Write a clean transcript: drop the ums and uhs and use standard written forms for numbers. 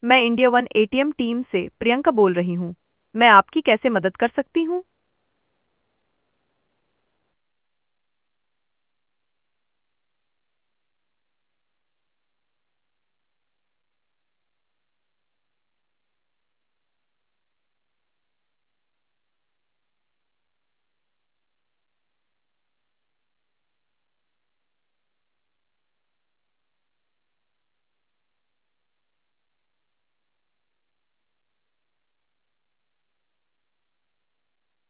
मैं India one ATM team से प्रियंका बोल रही हूँ। मैं आपकी कैसे मदद कर सकती हूँ?